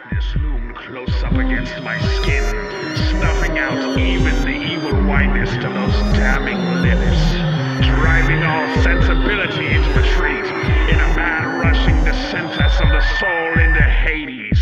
Darkness loomed close up against my skin, snuffing out even the evil whiteness to those damning lips, driving all sensibility into retreat in a mad rushing descent of the soul into Hades.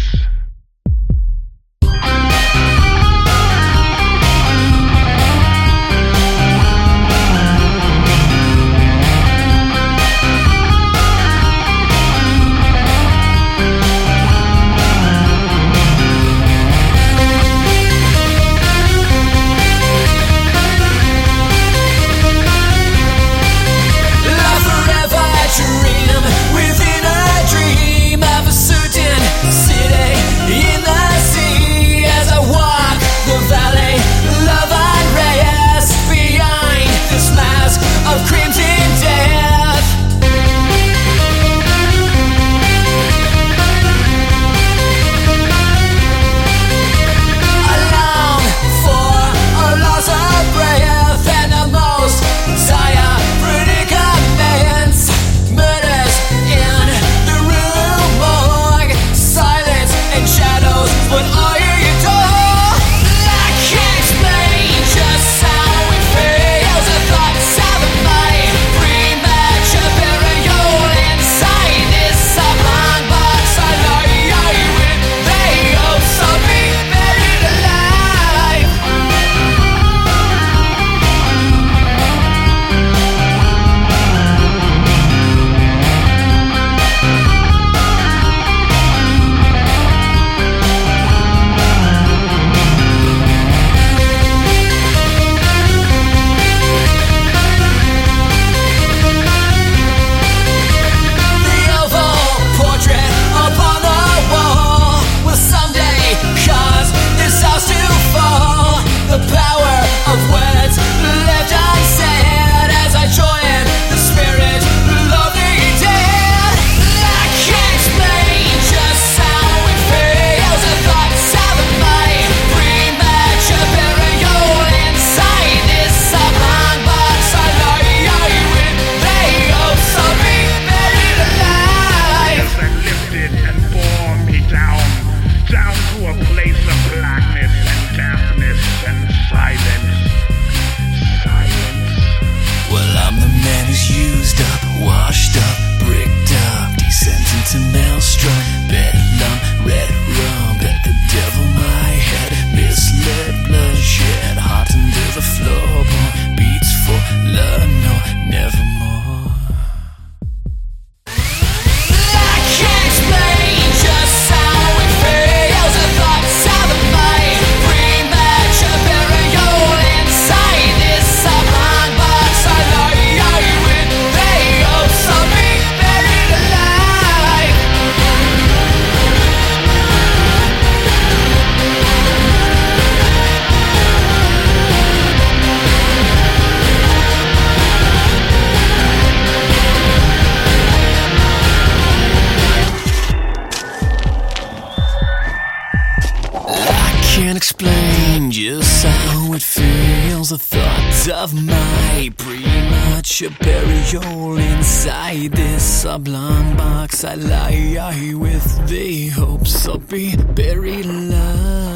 Can't explain just how it feels. The thought of my premature burial inside this sublime box I lie with the hopes of being buried alive.